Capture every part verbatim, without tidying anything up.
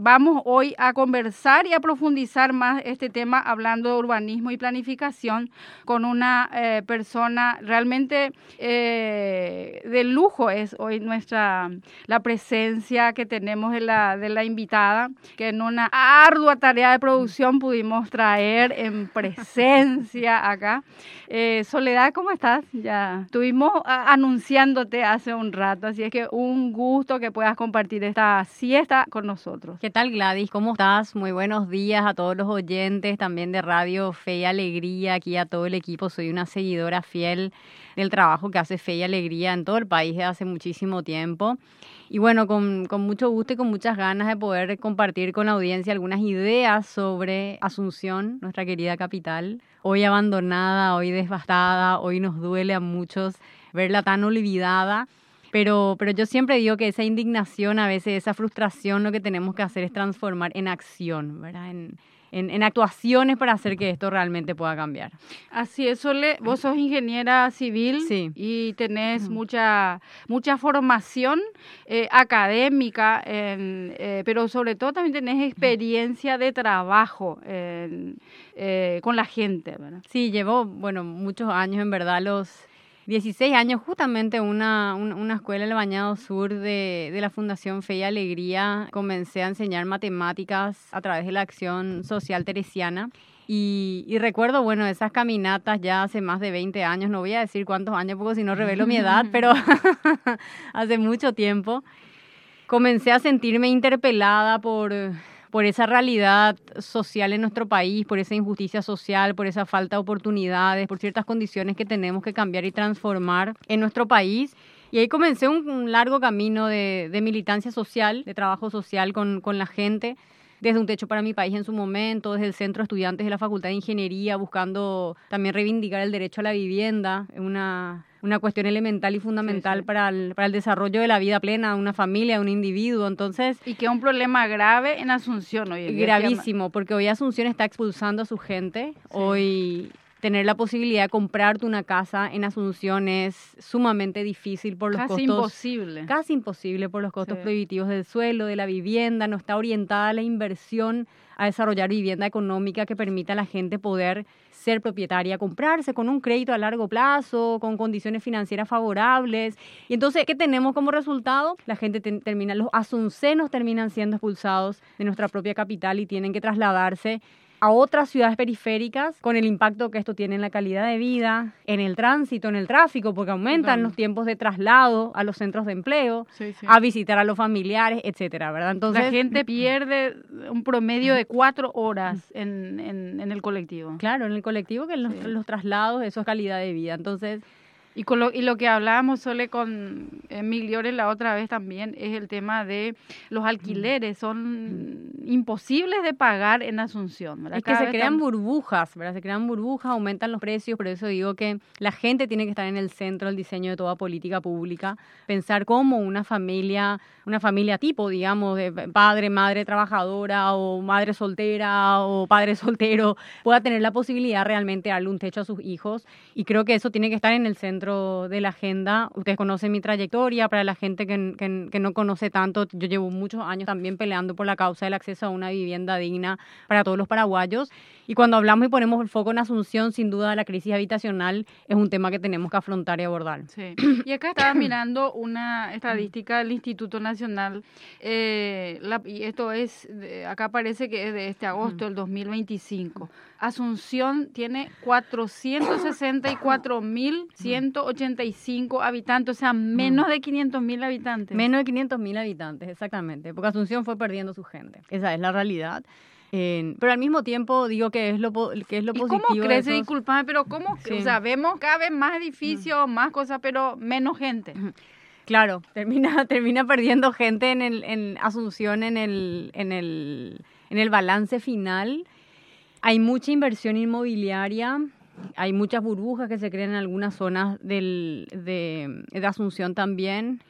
vamos hoy a conversar y a profundizar más este tema hablando de urbanismo y planificación con una eh, persona realmente eh, de lujo. Es hoy nuestra la presencia que tenemos de la, de la invitada, que en una ardua tarea de producción pudimos traer en presencia acá. Eh, Soledad, ¿cómo estás? Ya estuvimos a, anunciándote hace un rato, así es que un gusto que puedas compartir esta siesta con nosotros. ¿Qué tal, Gladys? ¿Cómo estás? Muy buenos días a todos los oyentes también de Radio Fe y Alegría, aquí a todo el equipo. Soy una seguidora fiel del trabajo que hace Fe y Alegría en todo el país desde hace muchísimo tiempo. Y bueno, con, con mucho gusto y con muchas ganas de poder compartir con la audiencia algunas ideas sobre Asunción, nuestra querida capital. Hoy abandonada, hoy devastada, hoy nos duele a muchos verla tan olvidada. Pero, pero yo siempre digo que esa indignación, a veces esa frustración, lo que tenemos que hacer es transformar en acción, ¿verdad? En, en, en actuaciones para hacer que esto realmente pueda cambiar. Así es, Sole. Vos sos ingeniera civil, sí, y tenés mm. mucha, mucha formación eh, académica, en, eh, pero sobre todo también tenés experiencia de trabajo en, eh, con la gente, ¿verdad? Sí, llevo, bueno, muchos años, en verdad, los dieciséis años, justamente una, una, una escuela en el Bañado Sur de, de la Fundación Fe y Alegría. Comencé a enseñar matemáticas a través de la acción social teresiana. Y, y recuerdo, bueno, esas caminatas ya hace más de veinte años, no voy a decir cuántos años porque si no revelo mi edad, pero hace mucho tiempo. Comencé a sentirme interpelada por... por esa realidad social en nuestro país, por esa injusticia social, por esa falta de oportunidades, por ciertas condiciones que tenemos que cambiar y transformar en nuestro país. Y ahí comencé un, un largo camino de, de militancia social, de trabajo social con, con la gente, desde Un Techo para mi País en su momento, desde el Centro de Estudiantes de la Facultad de Ingeniería, buscando también reivindicar el derecho a la vivienda, una, una cuestión elemental y fundamental sí, sí. Para, el, para el desarrollo de la vida plena de una familia, de un individuo. Entonces, y que es un problema grave en Asunción hoy en día. Gravísimo, porque hoy Asunción está expulsando a su gente. Sí. Hoy tener la posibilidad de comprarte una casa en Asunción es sumamente difícil por los casi costos. Casi imposible. Casi imposible por los costos sí. prohibitivos del suelo, de la vivienda. No está orientada la inversión a desarrollar vivienda económica que permita a la gente poder ser propietaria, comprarse con un crédito a largo plazo, con condiciones financieras favorables. Y entonces, ¿qué tenemos como resultado? La gente te, termina, los asuncenos terminan siendo expulsados de nuestra propia capital y tienen que trasladarse a otras ciudades periféricas, con el impacto que esto tiene en la calidad de vida, en el tránsito, en el tráfico, porque aumentan los tiempos de traslado a los centros de empleo, sí, sí. a visitar a los familiares, etcétera, ¿verdad? Entonces, la gente pierde un promedio de cuatro horas en, en, en el colectivo. Claro, en el colectivo, que en los, sí. los traslados, eso es calidad de vida. Entonces, Y, con lo, y lo que hablábamos, Sole, con Emil Llores la otra vez también, es el tema de los alquileres. Son mm. imposibles de pagar en Asunción, ¿verdad? Es que Cada se crean tan... burbujas, ¿verdad? Se crean burbujas, aumentan los precios. Por eso digo que la gente tiene que estar en el centro del diseño de toda política pública. Pensar cómo una familia, una familia tipo, digamos, de padre, madre trabajadora o madre soltera o padre soltero, pueda tener la posibilidad realmente de darle un techo a sus hijos. Y creo que eso tiene que estar en el centro de la agenda. Ustedes conocen mi trayectoria. Para la gente que, que, que no conoce tanto, yo llevo muchos años también peleando por la causa del acceso a una vivienda digna para todos los paraguayos. Y cuando hablamos y ponemos el foco en Asunción, sin duda la crisis habitacional es un tema que tenemos que afrontar y abordar. Sí. Y acá estaba mirando una estadística del Instituto Nacional, eh, la, y esto es, acá parece que es de este agosto del dos mil veinticinco. Asunción tiene cuatrocientos sesenta y cuatro mil ciento ochenta y cinco habitantes, o sea, menos de quinientos mil habitantes. Menos de quinientos mil habitantes, exactamente, porque Asunción fue perdiendo su gente. Esa es la realidad. Eh, pero al mismo tiempo digo que es lo, que es lo ¿Y positivo. ¿Cómo crece? Esos... Disculpame, pero ¿cómo? Sí. O sea, vemos cada vez más edificios, mm. más cosas, pero menos gente. Claro, termina, termina perdiendo gente en, el, en Asunción en el, en, el, en el balance final. Hay mucha inversión inmobiliaria, hay muchas burbujas que se crean en algunas zonas del, de, de Asunción también.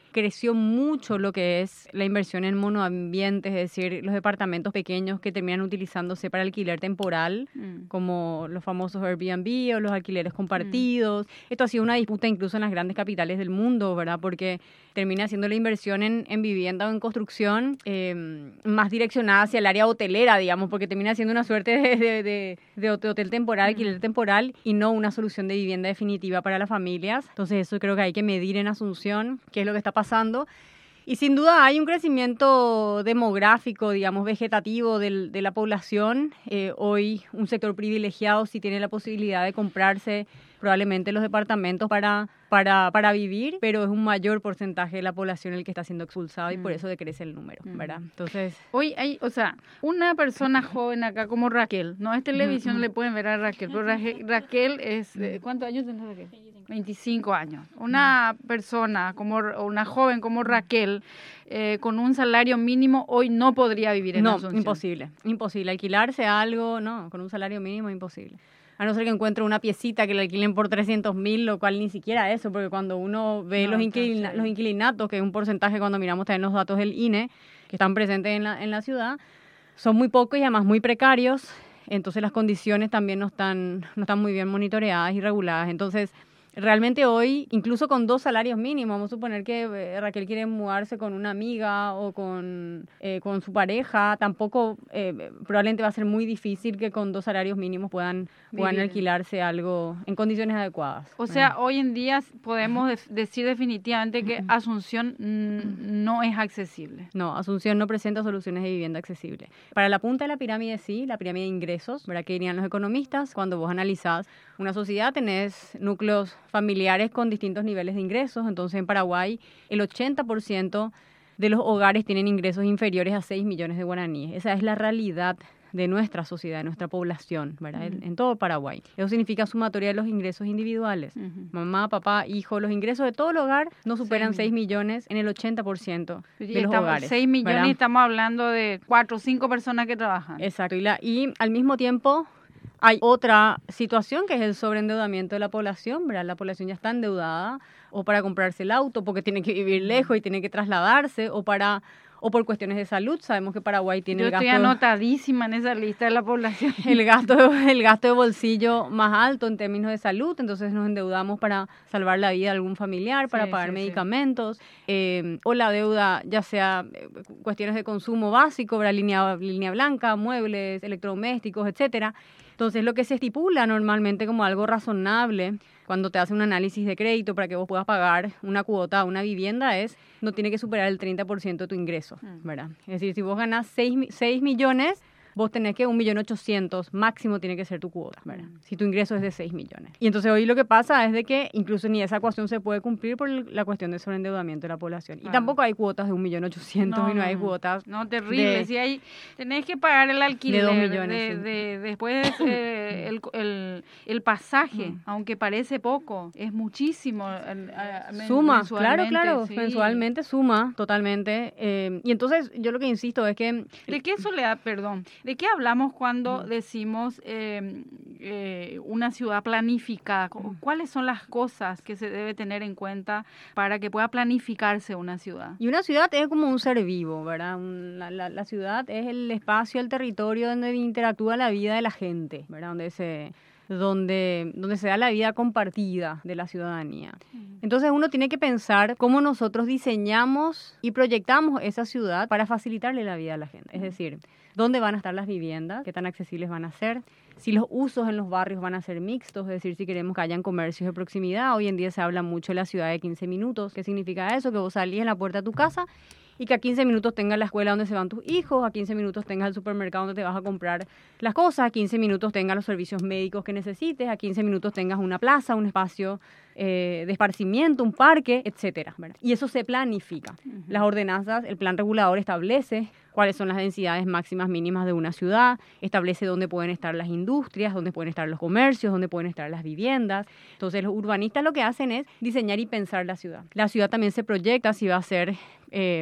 creció mucho lo que es la inversión en monoambientes, es decir, los departamentos pequeños que terminan utilizándose para alquiler temporal, mm. como los famosos Airbnb o los alquileres compartidos. Mm. Esto ha sido una disputa incluso en las grandes capitales del mundo, ¿verdad? Porque termina haciendo la inversión en, en vivienda o en construcción eh, más direccionada hacia el área hotelera, digamos, porque termina siendo una suerte de, de, de, de hotel temporal, alquiler temporal, y no una solución de vivienda definitiva para las familias. Entonces eso creo que hay que medir en Asunción, qué es lo que está pasando. Y sin duda hay un crecimiento demográfico, digamos, vegetativo del, de la población. Eh, hoy un sector privilegiado sí tiene la posibilidad de comprarse probablemente los departamentos para, para, para vivir, pero es un mayor porcentaje de la población el que está siendo expulsado y mm. por eso decrece el número, mm. ¿verdad? Entonces, hoy hay, o sea, una persona joven acá como Raquel, no es televisión, mm. le pueden ver a Raquel, pero Raquel, Raquel es, eh, ¿cuántos años tiene Raquel? veinticinco años. Una mm. persona, como una joven como Raquel, eh, con un salario mínimo, hoy no podría vivir en no, Asunción. No, imposible, imposible. Alquilarse algo, no, con un salario mínimo, imposible. A no ser que encuentre una piecita que le alquilen por trescientos mil, lo cual ni siquiera eso, porque cuando uno ve no, los, inquilina, los inquilinatos, que es un porcentaje cuando miramos también los datos del I N E, que están presentes en la, en la ciudad, son muy pocos y además muy precarios, entonces las condiciones también no están, no están muy bien monitoreadas y reguladas. Entonces, realmente hoy, incluso con dos salarios mínimos, vamos a suponer que eh, Raquel quiere mudarse con una amiga o con, eh, con su pareja, tampoco eh, probablemente va a ser muy difícil que con dos salarios mínimos puedan, puedan alquilarse algo en condiciones adecuadas. O sea, eh. hoy en día podemos de- decir definitivamente que Asunción mm, no es accesible. No, Asunción no presenta soluciones de vivienda accesible. Para la punta de la pirámide sí, la pirámide de ingresos, ¿verdad? Que dirían los economistas, cuando vos analizás una sociedad tenés núcleos familiares con distintos niveles de ingresos. Entonces, en Paraguay, el ochenta por ciento de los hogares tienen ingresos inferiores a seis millones de guaraníes. Esa es la realidad de nuestra sociedad, de nuestra población, ¿verdad? Uh-huh. En, en todo Paraguay. Eso significa sumatoria de los ingresos individuales. Uh-huh. Mamá, papá, hijo, los ingresos de todo el hogar no superan seis millones en el ochenta por ciento de los estamos, hogares. seis millones, ¿verdad? Y estamos hablando de cuatro o cinco personas que trabajan. Exacto. Y, la, y al mismo tiempo hay otra situación que es el sobreendeudamiento de la población, ¿verdad? La población ya está endeudada o para comprarse el auto porque tiene que vivir lejos y tiene que trasladarse o para o por cuestiones de salud. Sabemos que Paraguay tiene Yo el gasto... Yo estoy anotadísima en esa lista de la población. El gasto, el gasto de bolsillo más alto en términos de salud, entonces nos endeudamos para salvar la vida de algún familiar, para sí, pagar sí, medicamentos, sí. Eh, o la deuda, ya sea eh, cuestiones de consumo básico, ¿verdad? Línea, línea blanca, muebles, electrodomésticos, etcétera. Entonces, lo que se estipula normalmente como algo razonable cuando te hace un análisis de crédito para que vos puedas pagar una cuota a una vivienda es, no tiene que superar el treinta por ciento de tu ingreso, ¿verdad? Es decir, si vos ganás seis millones, vos tenés que un millón ochocientos máximo tiene que ser tu cuota, ¿verdad? Si tu ingreso es de seis millones. Y entonces hoy lo que pasa es de que incluso ni esa ecuación se puede cumplir por la cuestión del sobreendeudamiento de la población. Y ah. tampoco hay cuotas de un millón ochocientos no, y no hay cuotas. No, terrible. De, si hay, tenés que pagar el alquiler de dos millones. De, Sí. de, después eh, el, el, el pasaje, mm. aunque parece poco, es muchísimo. Eh, suma, claro, claro. Sí. Mensualmente suma totalmente. Eh, y entonces yo lo que insisto es que... ¿De qué soledad, perdón? ¿De qué hablamos cuando mm. decimos eh, eh, una ciudad planificada? ¿Cuáles son las cosas que se debe tener en cuenta para que pueda planificarse una ciudad? Y una ciudad es como un ser vivo, ¿verdad? La, la, la ciudad es el espacio, el territorio donde interactúa la vida de la gente, ¿verdad? Donde se... Donde, donde se da la vida compartida de la ciudadanía. Entonces uno tiene que pensar cómo nosotros diseñamos y proyectamos esa ciudad para facilitarle la vida a la gente. Es decir, dónde van a estar las viviendas, qué tan accesibles van a ser, si los usos en los barrios van a ser mixtos, es decir, si queremos que hayan comercios de proximidad. Hoy en día se habla mucho de la ciudad de quince minutos. ¿Qué significa eso? Que vos salís en la puerta de tu casa y que a quince minutos tengas la escuela donde se van tus hijos, a quince minutos tengas el supermercado donde te vas a comprar las cosas, a quince minutos tengas los servicios médicos que necesites, a quince minutos tengas una plaza, un espacio eh, de esparcimiento, un parque, etcétera, ¿verdad? Y eso se planifica. Uh-huh. Las ordenanzas, el plan regulador establece cuáles son las densidades máximas mínimas de una ciudad, establece dónde pueden estar las industrias, dónde pueden estar los comercios, dónde pueden estar las viviendas. Entonces los urbanistas lo que hacen es diseñar y pensar la ciudad. La ciudad también se proyecta si va a ser... Eh,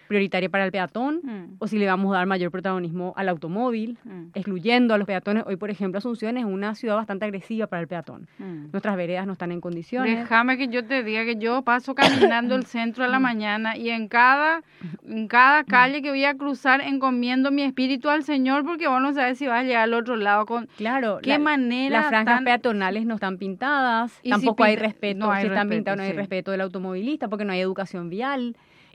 prioritaria para el peatón, Mm. o si le vamos a dar mayor protagonismo al automóvil, Mm. excluyendo a los peatones. Hoy, por ejemplo, Asunción es una ciudad bastante agresiva para el peatón. Mm. Nuestras veredas no están en condiciones. Déjame que yo te diga que yo paso caminando el centro a la mañana y en cada, en cada calle que voy a cruzar encomiendo mi espíritu al Señor, porque vos no sabes si vas a llegar al otro lado con Claro, qué la- manera las franjas tan- peatonales no están pintadas, Y si tampoco hay pinta- respeto, no hay si están respeto, pintadas no hay sí. respeto del automovilista porque no hay educación vial.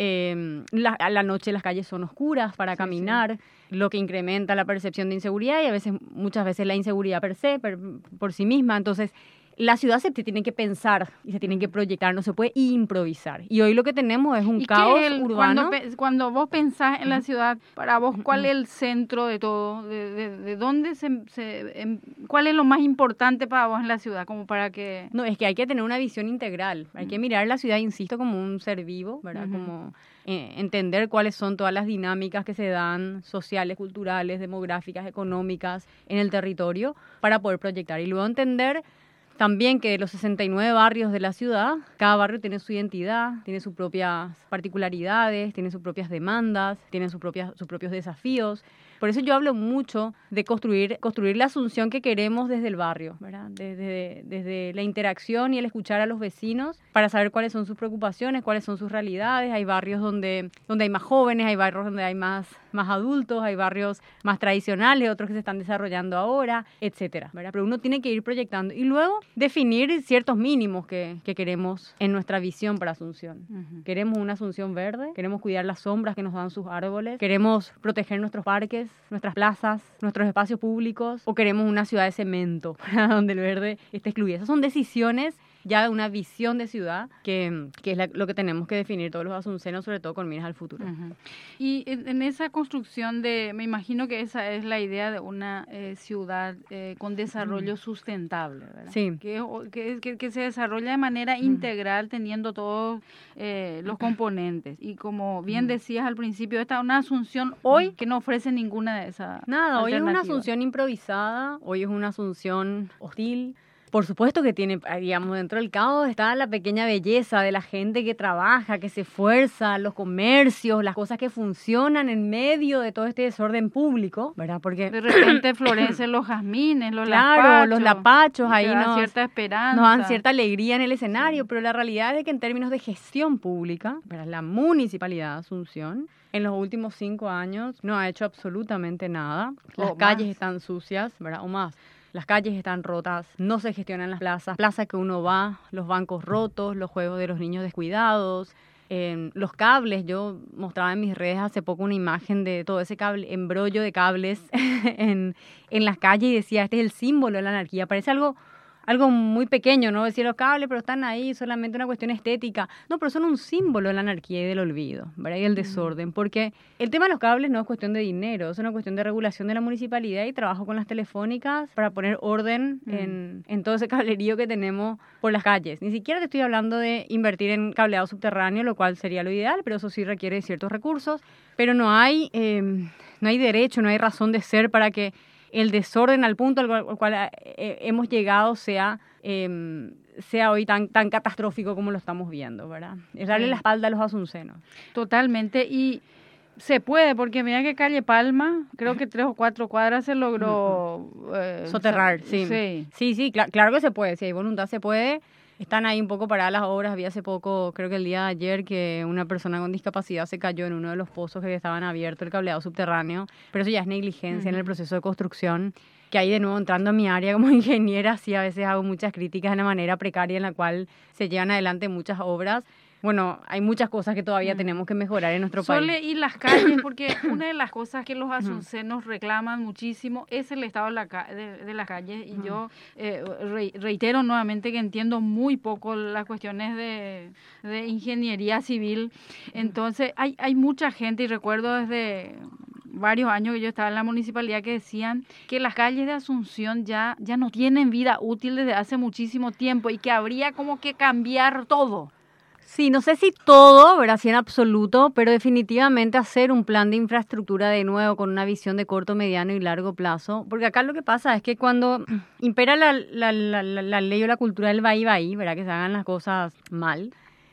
Eh, la- a la noche las calles son oscuras para Sí, caminar, lo que incrementa la percepción de inseguridad y a veces, muchas veces la inseguridad per se, per- por sí misma. Entonces, la ciudad se te tiene que pensar y se tiene que proyectar, no se puede improvisar. Y hoy lo que tenemos es un ¿Y qué caos es el- urbano. Cuando, pe- cuando vos pensás en la ciudad, para vos, ¿cuál es el centro de todo? ¿De, de, de dónde se, se- em- ¿Cuál es lo más importante para vos en la ciudad? Como para que... No, es que hay que tener una visión integral. Hay que mirar la ciudad, insisto, como un ser vivo, ¿verdad? Ujú. Como eh, entender cuáles son todas las dinámicas que se dan, sociales, culturales, demográficas, económicas, en el territorio, para poder proyectar. Y luego entender también que de los sesenta y nueve barrios de la ciudad, cada barrio tiene su identidad, tiene sus propias particularidades, tiene sus propias demandas, tiene sus, propias, sus propios desafíos. Por eso yo hablo mucho de construir, construir la Asunción que queremos desde el barrio, ¿verdad? Desde, desde la interacción y el escuchar a los vecinos para saber cuáles son sus preocupaciones, cuáles son sus realidades. Hay barrios donde, donde hay más jóvenes, hay barrios donde hay más, más adultos, hay barrios más tradicionales, otros que se están desarrollando ahora, etcétera, ¿verdad? Pero uno tiene que ir proyectando y luego definir ciertos mínimos que, que queremos en nuestra visión para Asunción. Ujú. Queremos una Asunción verde, queremos cuidar las sombras que nos dan sus árboles, queremos proteger nuestros parques, nuestras plazas, nuestros espacios públicos, o queremos una ciudad de cemento, donde el verde esté excluido. Esas son decisiones ya de una visión de ciudad que, que es la- lo que tenemos que definir todos los asuncenos, sobre todo con miras al futuro. Ujú. Y en, en esa construcción de, me imagino que esa es la idea de una eh, ciudad eh, con desarrollo sustentable, ¿verdad? Sí. Que, o- que, que, que se desarrolla de manera integral teniendo todos eh, los componentes. Y como bien decías al principio, esta es una asunción hoy que no ofrece ninguna de esas Nada, hoy es una alternativas. asunción improvisada, hoy es una asunción hostil. Por supuesto que tiene, digamos, dentro del caos está la pequeña belleza de la gente que trabaja, que se esfuerza, los comercios, las cosas que funcionan en medio de todo este desorden público, ¿verdad? Porque De repente florecen los jazmines, los claro, lapachos, los lapachos y ahí te da nos, cierta esperanza. nos dan cierta alegría en el escenario, pero la realidad es que en términos de gestión pública, ¿verdad? La municipalidad de Asunción en los últimos cinco años no ha hecho absolutamente nada. Las O calles más. están sucias, ¿verdad? O más. Las calles están rotas, no se gestionan las plazas, plazas que uno va, los bancos rotos, los juegos de los niños descuidados, eh, los cables. Yo mostraba en mis redes hace poco una imagen de todo ese cable, embrollo de cables en, en las calles y decía, este es el símbolo de la anarquía. Parece algo, algo muy pequeño, ¿no? Decir los cables, pero están ahí, solamente una cuestión estética. No, pero son un símbolo de la anarquía y del olvido, ¿verdad? Y del desorden, porque el tema de los cables no es cuestión de dinero, es una cuestión de regulación de la municipalidad y trabajo con las telefónicas para poner orden Mm. en, en todo ese cablerío que tenemos por las calles. Ni siquiera te estoy hablando de invertir en cableado subterráneo, lo cual sería lo ideal, pero eso sí requiere ciertos recursos. Pero no hay, eh, no hay derecho, no hay razón de ser para que el desorden al punto al cual, al cual, eh, hemos llegado sea, eh, sea hoy tan, tan catastrófico como lo estamos viendo, ¿verdad? Es darle Sí. la espalda a los asuncenos. Totalmente, y se puede, porque mira que calle Palma, creo que tres o cuatro cuadras se logró eh, Soterrar, sa- sí. sí. Sí, sí, cla- claro que se puede, si hay voluntad se puede. Están ahí un poco paradas las obras. Había hace poco, creo que el día de ayer, que una persona con discapacidad se cayó en uno de los pozos que estaban abiertos, el cableado subterráneo. Pero eso ya es negligencia en el Ujú. proceso de construcción. Que ahí de nuevo entrando a mi área como ingeniera, sí a veces hago muchas críticas en la manera precaria en la cual se llevan adelante muchas obras. Bueno, hay muchas cosas que todavía Mm. tenemos que mejorar en nuestro Sole, país. y las calles, porque una de las cosas que los asuncenos reclaman muchísimo es el estado de, la ca- de, de las calles, y yo eh, re- reitero nuevamente que entiendo muy poco las cuestiones de, de ingeniería civil. Entonces hay, hay mucha gente, y recuerdo desde varios años que yo estaba en la municipalidad, que decían que las calles de Asunción ya, ya no tienen vida útil desde hace muchísimo tiempo y que habría como que cambiar todo. Sí, no sé si todo, ¿verdad? Si en absoluto, pero definitivamente hacer un plan de infraestructura de nuevo con una visión de corto, mediano y largo plazo. Porque acá lo que pasa es que cuando impera la, la, la, la- la ley o la cultura del va y va y, ¿verdad? Que se hagan las cosas mal,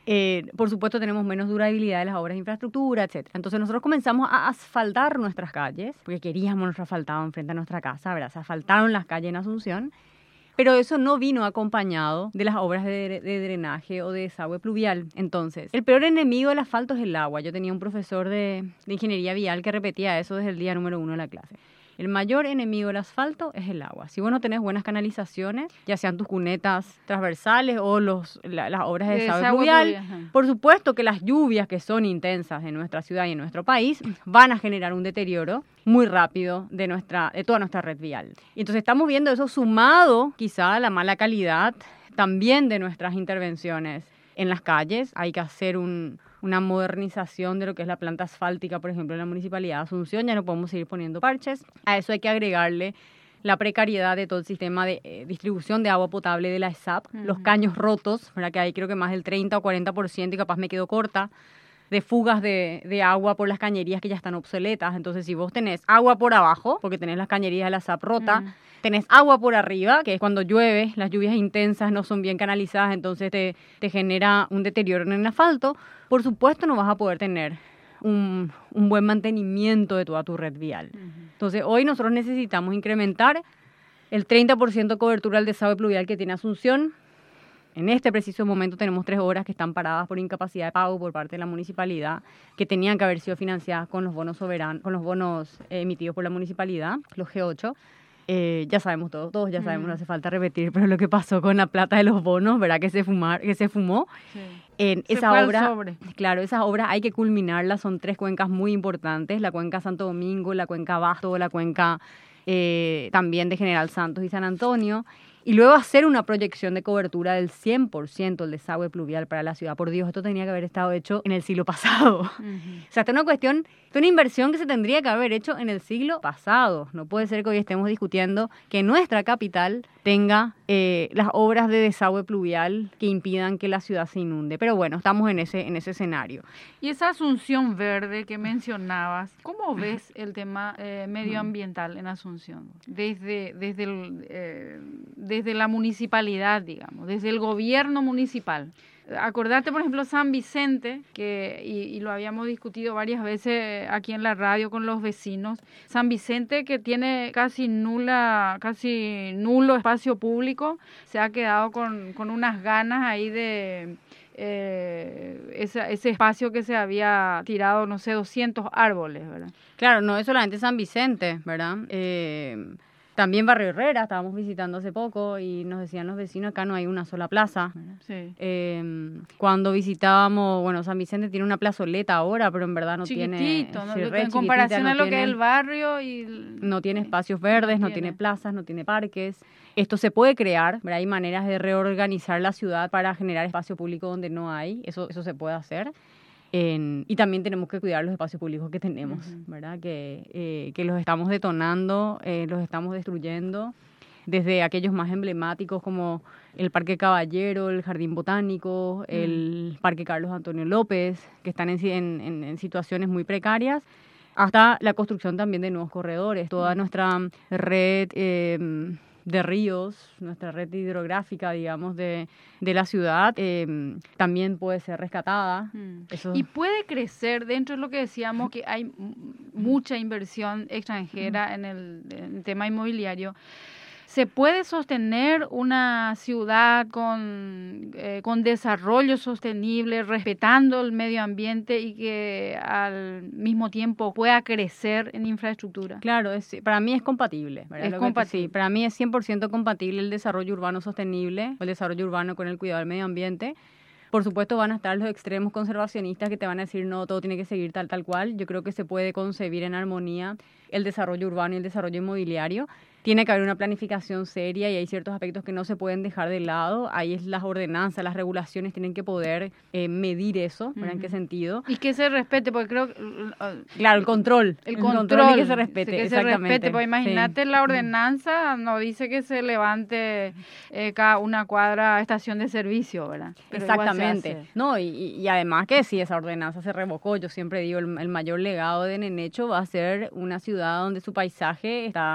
Eh, por supuesto, tenemos menos durabilidad de las obras de infraestructura, etcétera. Entonces, nosotros comenzamos a asfaltar nuestras calles, porque queríamos nuestro asfaltado enfrente a nuestra casa, ¿verdad? Se asfaltaron las calles en Asunción, pero eso no vino acompañado de las obras de, de drenaje o de desagüe pluvial. Entonces, el peor enemigo del asfalto es el agua. Yo tenía un profesor de, de ingeniería vial que repetía eso desde el día número uno de la clase. El mayor enemigo del asfalto es el agua. Si vos no tenés buenas canalizaciones, ya sean tus cunetas transversales o los, la, las obras de, de desagüe pluvial, pluvial, por supuesto que las lluvias que son intensas en nuestra ciudad y en nuestro país van a generar un deterioro muy rápido de, nuestra, de toda nuestra red vial. Y entonces estamos viendo eso sumado quizá a la mala calidad también de nuestras intervenciones en las calles. Hay que hacer un... una modernización de lo que es la planta asfáltica, por ejemplo, en la Municipalidad de Asunción. Ya no podemos seguir poniendo parches. A eso hay que agregarle la precariedad de todo el sistema de eh, distribución de agua potable de la E S A P, uh-huh. Los caños rotos, ¿verdad? Que hay creo que más del treinta o cuarenta por ciento, y capaz me quedo corta, de fugas de, de agua por las cañerías que ya están obsoletas. Entonces, si vos tenés agua por abajo, porque tenés las cañerías de la E S A P rota, uh-huh. Tenés agua por arriba, que es cuando llueve, las lluvias intensas no son bien canalizadas, entonces te, te genera un deterioro en el asfalto. Por supuesto no vas a poder tener un, un buen mantenimiento de toda tu red vial. Uh-huh. Entonces hoy nosotros necesitamos incrementar el treinta por ciento de cobertura del desagüe pluvial que tiene Asunción. En este preciso momento tenemos tres obras que están paradas por incapacidad de pago por parte de la municipalidad, que tenían que haber sido financiadas con los bonos soberanos, con los bonos eh, emitidos por la municipalidad, los G ocho. Eh, ya sabemos todos, todos ya sabemos, mm. no hace falta repetir, pero lo que pasó con la plata de los bonos, ¿verdad? Que se fumar, que se fumó. Sí. En se esa obra, claro, esas obras hay que culminarlas, son tres cuencas muy importantes, la cuenca Santo Domingo, la cuenca Abasto, la cuenca eh, también de General Santos y San Antonio, y luego hacer una proyección de cobertura del cien por ciento del desagüe pluvial para la ciudad. Por Dios, esto tenía que haber estado hecho en el siglo pasado. Uh-huh. O sea, esta es una cuestión, esta es una inversión que se tendría que haber hecho en el siglo pasado. No puede ser que hoy estemos discutiendo que nuestra capital tenga eh, las obras de desagüe pluvial que impidan que la ciudad se inunde. Pero bueno, estamos en ese, en ese escenario. Y esa Asunción verde que mencionabas, ¿cómo ves el tema eh, medioambiental en Asunción? Desde, desde, el, eh, desde la municipalidad, digamos, desde el gobierno municipal. Acordate, por ejemplo, San Vicente, que y, y lo habíamos discutido varias veces aquí en la radio con los vecinos. San Vicente, que tiene casi nula, casi nulo espacio público, se ha quedado con, con unas ganas ahí de eh, ese, ese espacio que se había tirado, no sé, doscientos árboles, ¿verdad? Claro, no es solamente San Vicente, ¿verdad? Eh... También Barrio Herrera, estábamos visitando hace poco y nos decían los vecinos, acá no hay una sola plaza. Sí. Eh, cuando visitábamos, bueno, San Vicente tiene una plazoleta ahora, pero en verdad no chiquitito, tiene... ¿no? Sí, en comparación no a lo tiene, que es el barrio y... No tiene espacios verdes, no, no tiene. tiene plazas, no tiene parques. Esto se puede crear, ¿verdad? Hay maneras de reorganizar la ciudad para generar espacio público donde no hay, eso, eso se puede hacer. En, y también tenemos que cuidar los espacios públicos que tenemos, uh-huh. ¿verdad? Que, eh, que los estamos detonando, eh, los estamos destruyendo, desde aquellos más emblemáticos como el Parque Caballero, el Jardín Botánico, uh-huh. el Parque Carlos Antonio López, que están en, en, en situaciones muy precarias, hasta la construcción también de nuevos corredores. Toda uh-huh. nuestra red... Eh, de ríos, nuestra red hidrográfica, digamos, de, de la ciudad, eh, también puede ser rescatada. Mm. Eso... Y puede crecer, dentro de lo que decíamos, que hay mucha inversión extranjera mm. en, el, en el tema inmobiliario. ¿Se puede sostener una ciudad con, eh, con desarrollo sostenible, respetando el medio ambiente y que al mismo tiempo pueda crecer en infraestructura? Claro, es, para mí es compatible. ¿verdad? Es Lo compatible. Que, sí, para mí es cien por ciento compatible el desarrollo urbano sostenible, el desarrollo urbano con el cuidado del medio ambiente. Por supuesto van a estar los extremos conservacionistas que te van a decir no, todo tiene que seguir tal, tal cual. Yo creo que se puede concebir en armonía el desarrollo urbano y el desarrollo inmobiliario. Tiene que haber una planificación seria y hay ciertos aspectos que no se pueden dejar de lado. Ahí es las ordenanzas, las regulaciones tienen que poder eh, medir eso, ¿verdad? Uh-huh. ¿En qué sentido? Y que se respete, porque creo que... Uh, claro, el control. El, el control, control y que se respete, que exactamente. se respete, porque imagínate sí. La ordenanza no dice que se levante eh, cada una cuadra estación de servicio, ¿verdad? Pero exactamente. No, y, y además que si esa ordenanza se revocó, yo siempre digo, el, el mayor legado de Nenecho va a ser una ciudad donde su paisaje está...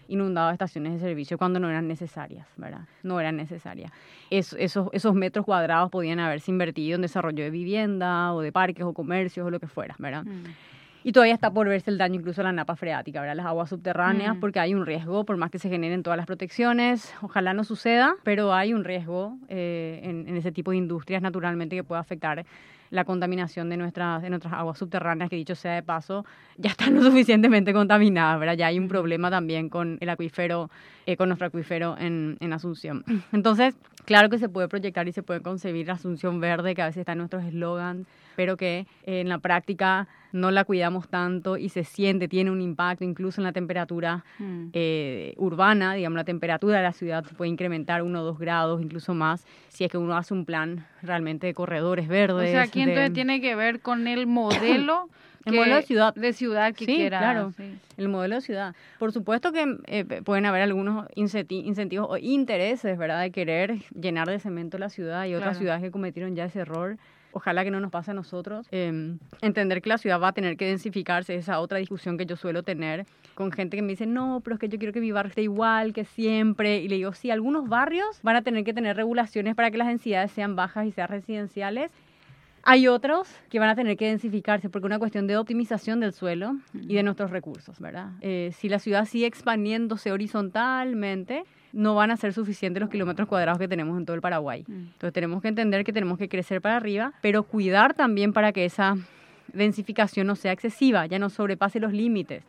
inundado estaciones de servicio cuando no eran necesarias, ¿verdad? No eran necesarias. Es, esos, esos metros cuadrados podían haberse invertido en desarrollo de vivienda o de parques o comercios o lo que fuera, ¿verdad? Mm. Y todavía está por verse el daño incluso a la napa freática, ¿verdad? Las aguas subterráneas, mm. porque hay un riesgo, por más que se generen todas las protecciones, ojalá no suceda, pero hay un riesgo eh, en, en ese tipo de industrias naturalmente que puede afectar la contaminación de nuestras, de nuestras aguas subterráneas, que dicho sea de paso, ya están lo suficientemente contaminadas, ¿verdad? Ya hay un problema también con el acuífero, eh, con nuestro acuífero en, en Asunción. Entonces, claro que se puede proyectar y se puede concebir la Asunción verde, que a veces está en nuestros eslogans, pero que eh, en la práctica no la cuidamos tanto y se siente, tiene un impacto incluso en la temperatura mm. eh, urbana, digamos, la temperatura de la ciudad se puede incrementar uno o dos grados, incluso más, si es que uno hace un plan realmente de corredores verdes. O sea, aquí de... entonces tiene que ver con el modelo el modelo de ciudad. De ciudad que sí, quiera. Claro, sí, el modelo de ciudad. Por supuesto que eh, pueden haber algunos incentivos o intereses, ¿verdad?, de querer llenar de cemento la ciudad y otras claro. ciudades que cometieron ya ese error. Ojalá que no nos pase a nosotros. Eh, entender que la ciudad va a tener que densificarse, esa otra discusión que yo suelo tener con gente que me dice, no, pero es que yo quiero que mi barrio esté igual que siempre. Y le digo, sí, algunos barrios van a tener que tener regulaciones para que las densidades sean bajas y sean residenciales. Hay otros que van a tener que densificarse porque es una cuestión de optimización del suelo y de nuestros recursos, ¿verdad? Eh, si la ciudad sigue expandiéndose horizontalmente, no van a ser suficientes los kilómetros cuadrados que tenemos en todo el Paraguay. Entonces tenemos que entender que tenemos que crecer para arriba, pero cuidar también para que esa densificación no sea excesiva, ya no sobrepase los límites,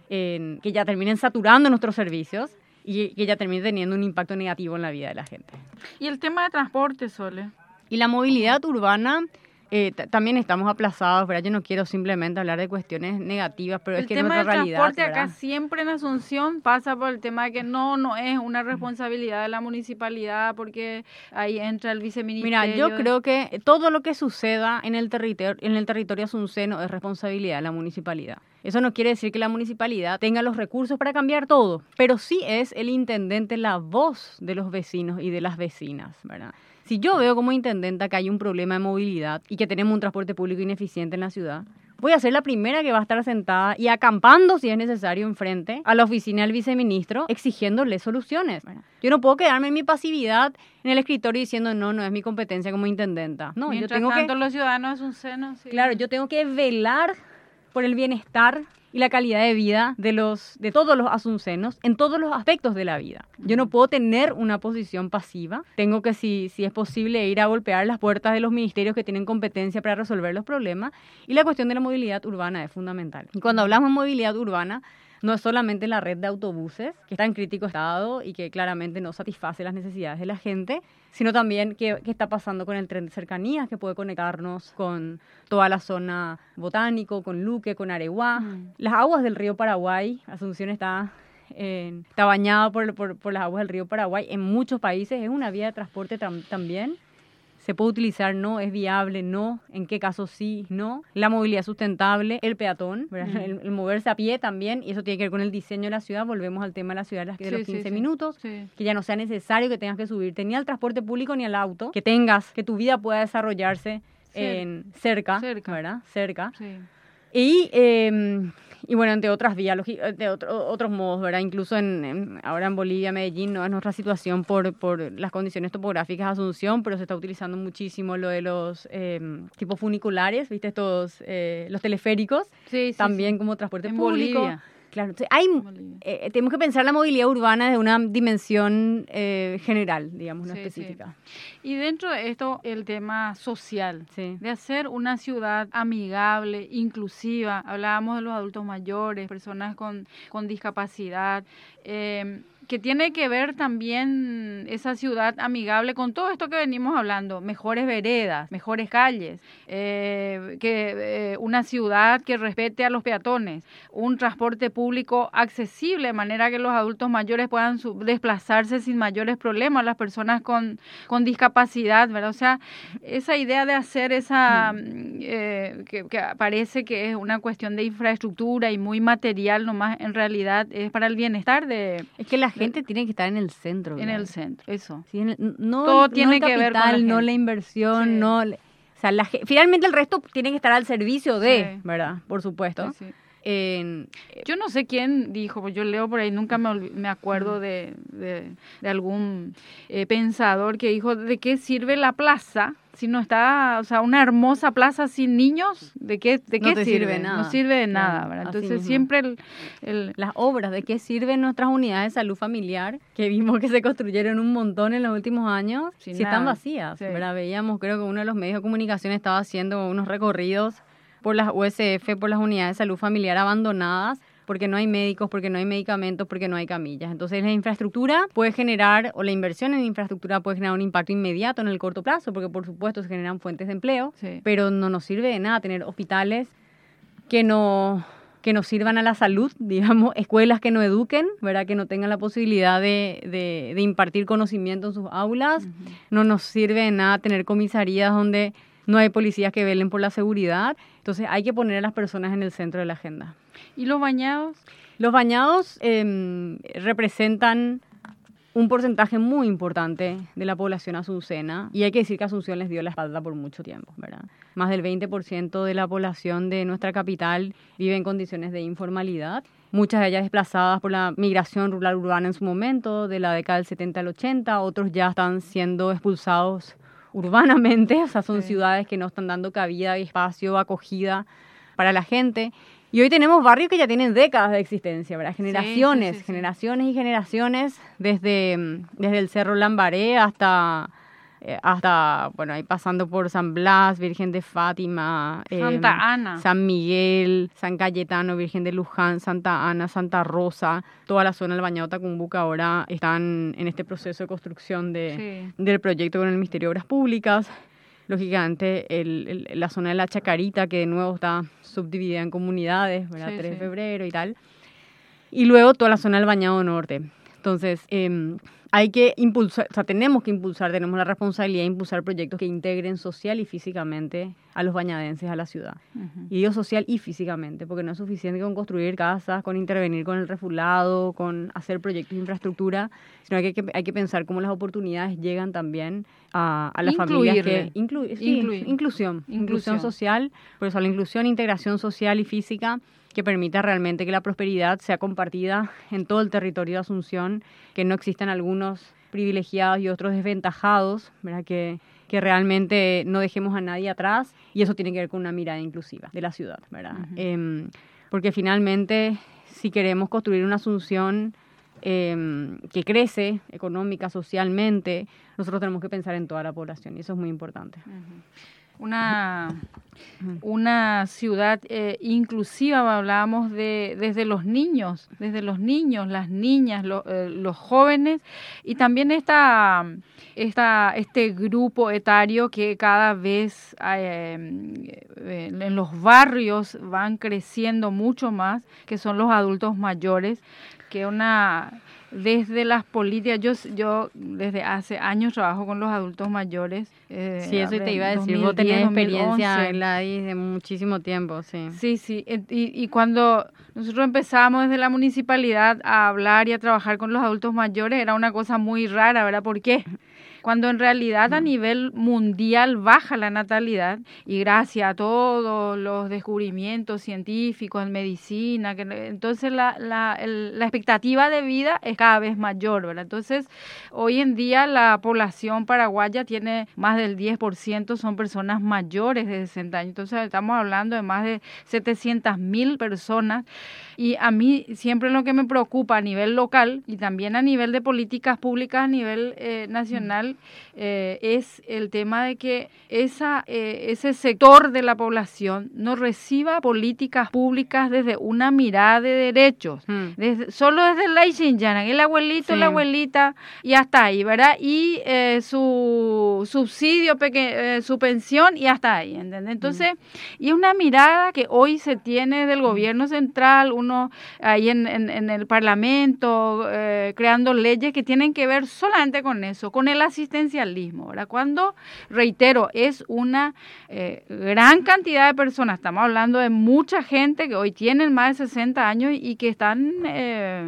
eh, que ya terminen saturando nuestros servicios y que ya termine teniendo un impacto negativo en la vida de la gente. Y el tema de transporte, Sole. Y la movilidad urbana... Eh, t- también estamos aplazados, ¿verdad? Yo no quiero simplemente hablar de cuestiones negativas, pero el es que es nuestra realidad. El tema del transporte ¿verdad? acá siempre en Asunción pasa por el tema de que no, no es una responsabilidad de la municipalidad porque ahí entra el viceministerio. Mira, yo creo que todo lo que suceda en el territorio, en el territorio asunceno es responsabilidad de la municipalidad. Eso no quiere decir que la municipalidad tenga los recursos para cambiar todo, pero sí es el intendente la voz de los vecinos y de las vecinas, ¿verdad? Si yo veo como intendenta que hay un problema de movilidad y que tenemos un transporte público ineficiente en la ciudad, voy a ser la primera que va a estar sentada y acampando, si es necesario, enfrente a la oficina del viceministro exigiéndole soluciones. Yo no puedo quedarme en mi pasividad en el escritorio diciendo, no, no es mi competencia como intendenta. No, Mientras yo tengo tanto, que, los ciudadanos es un seno. Sí. Claro, yo tengo que velar por el bienestar y la calidad de vida de los de todos los asuncenos en todos los aspectos de la vida. Yo no puedo tener una posición pasiva. Tengo que, si, si es posible, ir a golpear las puertas de los ministerios que tienen competencia para resolver los problemas. Y la cuestión de la movilidad urbana es fundamental. Y cuando hablamos de movilidad urbana, no es solamente la red de autobuses, que está en crítico estado y que claramente no satisface las necesidades de la gente, sino también qué, qué está pasando con el tren de cercanías, que puede conectarnos con toda la zona botánico, con Luque, con Areguá. Mm. Las aguas del río Paraguay, Asunción está, eh, está bañada por, por, por las aguas del río Paraguay. En muchos países es una vía de transporte tam, también. Se puede utilizar, no, es viable, no, en qué caso sí, no. La movilidad sustentable, el peatón, mm. el, el moverse a pie también, y eso tiene que ver con el diseño de la ciudad. Volvemos al tema de la ciudad de, las, de sí, los quince sí, minutos, sí. que ya no sea necesario que tengas que subirte ni al transporte público ni al auto, que tengas, que tu vida pueda desarrollarse sí. en, cerca, cerca, ¿verdad? Cerca. Sí. Y... Eh, Y bueno, entre otras vías, de otro, otros modos, ¿verdad? Incluso en, en, ahora en Bolivia, Medellín, no es nuestra situación por, por las condiciones topográficas de Asunción, pero se está utilizando muchísimo lo de los eh, tipos funiculares, ¿viste? Estos, eh, los teleféricos, sí, sí, también sí. como transporte en público. Bolivia. Claro, entonces hay, eh, tenemos que pensar la movilidad urbana desde una dimensión eh, general, digamos, no sí, específica. Sí. Y dentro de esto, el tema social, sí. de hacer una ciudad amigable, inclusiva. Hablábamos de los adultos mayores, personas con, con discapacidad, eh, que tiene que ver también esa ciudad amigable con todo esto que venimos hablando, mejores veredas, mejores calles, eh, que eh, una ciudad que respete a los peatones, un transporte público accesible, de manera que los adultos mayores puedan sub- desplazarse sin mayores problemas, las personas con, con discapacidad, ¿verdad? O sea, esa idea de hacer esa, eh, que, que parece que es una cuestión de infraestructura y muy material nomás, en realidad es para el bienestar de... Es que la gente tiene que estar en el centro. En ¿verdad? El centro, eso. Sí, en el, no, Todo no tiene el capital, que ver con la no gente. la inversión, sí. no... O sea, la, finalmente el resto tiene que estar al servicio de, sí. ¿verdad? Por supuesto. Sí, sí. En, yo no sé quién dijo, pues yo leo por ahí, nunca me, olv- me acuerdo de, de, de algún eh, pensador que dijo, ¿de qué sirve la plaza si no está, o sea, una hermosa plaza sin niños? ¿De qué, de No qué te sirve? sirve nada. No sirve de Claro, nada, ¿verdad? así Entonces mismo. siempre el, el... Las obras, ¿de qué sirven nuestras unidades de salud familiar? Que vimos que se construyeron un montón en los últimos años, Sin si están nada. vacías, Sí. ¿verdad? Veíamos, creo que uno de los medios de comunicación estaba haciendo unos recorridos por las U S F, por las unidades de salud familiar abandonadas, porque no hay médicos, porque no hay medicamentos, porque no hay camillas. Entonces la infraestructura puede generar, o la inversión en infraestructura puede generar un impacto inmediato en el corto plazo, porque por supuesto se generan fuentes de empleo, Sí. pero no nos sirve de nada tener hospitales que no, que no sirvan a la salud, digamos, escuelas que no eduquen, ¿verdad? Que no tengan la posibilidad de, de, de impartir conocimiento en sus aulas. Ujú. No nos sirve de nada tener comisarías donde no hay policías que velen por la seguridad. Entonces hay que poner a las personas en el centro de la agenda. ¿Y los bañados? Los bañados eh, representan un porcentaje muy importante de la población azucena, y hay que decir que Asunción les dio la espalda por mucho tiempo, ¿verdad? Más del veinte por ciento de la población de nuestra capital vive en condiciones de informalidad, muchas de ellas desplazadas por la migración rural urbana en su momento, de la década del setenta al ochenta, otros ya están siendo expulsados urbanamente, o sea, son Sí. ciudades que no están dando cabida y espacio, acogida para la gente. Y hoy tenemos barrios que ya tienen décadas de existencia, ¿verdad? Generaciones, sí, sí, sí. generaciones y generaciones, desde, mm, desde el Cerro Lambaré hasta, eh, hasta, bueno, ahí pasando por San Blas, Virgen de Fátima, eh, Santa Ana. San Miguel, San Cayetano, Virgen de Luján, Santa Ana, Santa Rosa, toda la zona del Bañado Tacumbuca ahora están en este proceso de construcción de, Sí. del proyecto con el Ministerio de Obras Públicas. Lógicamente, el, el- la zona de la Chacarita, que de nuevo está subdividida en comunidades, ¿verdad? Sí, tres de sí. febrero y tal. Y luego toda la zona del Bañado Norte. Entonces, eh, hay que impulsar, o sea, tenemos que impulsar, tenemos la responsabilidad de impulsar proyectos que integren social y físicamente a los bañadenses a la ciudad. Ujú. Y digo social y físicamente, porque no es suficiente con construir casas, con intervenir con el refulado, con hacer proyectos de infraestructura, sino que hay que, hay que pensar cómo las oportunidades llegan también a, a las familias que... Incluirle. Inclu, sí, Incluir. inclusión, inclusión Inclusión. social, por eso la inclusión, integración social y física que permita realmente que la prosperidad sea compartida en todo el territorio de Asunción, que no existan algunos privilegiados y otros desventajados, ¿verdad? Que, que realmente no dejemos a nadie atrás, y eso tiene que ver con una mirada inclusiva de la ciudad, ¿verdad? Ujú. Eh, porque finalmente, si queremos construir una Asunción eh, que crece económica, socialmente, nosotros tenemos que pensar en toda la población, y eso es muy importante. Una, una ciudad eh, inclusiva, hablábamos de desde los niños, desde los niños, las niñas, lo- eh, los jóvenes, y también esta, esta, este grupo etario que cada vez eh, eh, en los barrios van creciendo mucho más, que son los adultos mayores, que una... Desde las políticas, yo, yo desde hace años trabajo con los adultos mayores. eh, Sí, eso te iba a decir, dos mil vos tenés diez, experiencia, dos mil once. Gladys, de muchísimo tiempo, sí. Sí, sí, et- y, y cuando nosotros empezamos desde la municipalidad a hablar y a trabajar con los adultos mayores, era una cosa muy rara, ¿verdad? ¿Por qué? Cuando en realidad a nivel mundial baja la natalidad, y gracias a todos los descubrimientos científicos en medicina, que entonces la, la, el- la expectativa de vida es cada vez mayor, ¿verdad? Entonces, hoy en día la población paraguaya tiene más del diez por ciento son personas mayores de sesenta años. Entonces, estamos hablando de más de setecientas mil personas. Y a mí siempre lo que me preocupa a nivel local y también a nivel de políticas públicas a nivel eh, nacional eh, es el tema de que esa, eh, ese sector de la población no reciba políticas públicas desde una mirada de derechos, Hmm. desde, solo desde la Ixinchana, el abuelito, Sí. la abuelita, y hasta ahí, ¿verdad? Y eh, su subsidio, peque- eh, su pensión, y hasta ahí, ¿entendés? Entonces, y es una mirada que hoy se tiene del gobierno central, uno ahí en, en, en el Parlamento, eh, creando leyes que tienen que ver solamente con eso, con el asistencialismo, ¿verdad? Cuando, reitero, es una eh, gran cantidad de personas, estamos hablando de mucha gente que hoy tienen más de sesenta años y que están... Eh,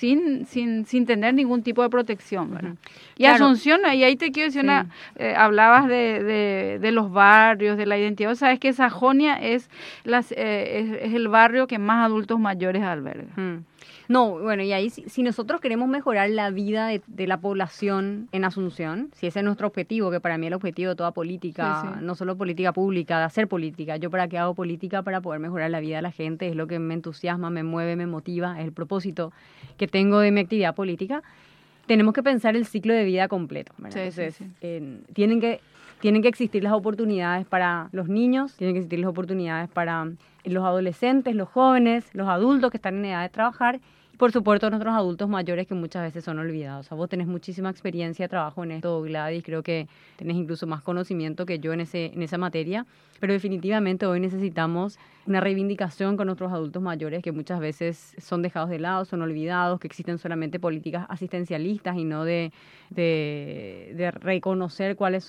sin, sin, sin tener ningún tipo de protección, ¿verdad? Uh-huh. Y claro. Asunción, y ahí te quiero decir, sí. una, eh, hablabas de, de, de los barrios, de la identidad, o sea, es que Sajonia es, las, eh, es, es el barrio que más adultos mayores alberga. Uh-huh. No, bueno, y ahí si, si nosotros queremos mejorar la vida de, de la población en Asunción, si ese es nuestro objetivo, que para mí es el objetivo de toda política, sí, sí. no solo política pública, de hacer política. Yo para qué hago política, para poder mejorar la vida de la gente, es lo que me entusiasma, me mueve, me motiva, es el propósito que tengo de mi actividad política. Tenemos que pensar el ciclo de vida completo, ¿verdad? Sí, Entonces, sí, sí. Eh, tienen que tienen que existir las oportunidades para los niños, tienen que existir las oportunidades para los adolescentes, los jóvenes, los adultos que están en edad de trabajar, y por supuesto nuestros adultos mayores que muchas veces son olvidados. O sea, vos tenés muchísima experiencia de trabajo en esto, Gladys, creo que tenés incluso más conocimiento que yo en, ese, en esa materia, pero definitivamente hoy necesitamos una reivindicación con nuestros adultos mayores que muchas veces son dejados de lado, son olvidados, que existen solamente políticas asistencialistas y no de, de, de reconocer cuáles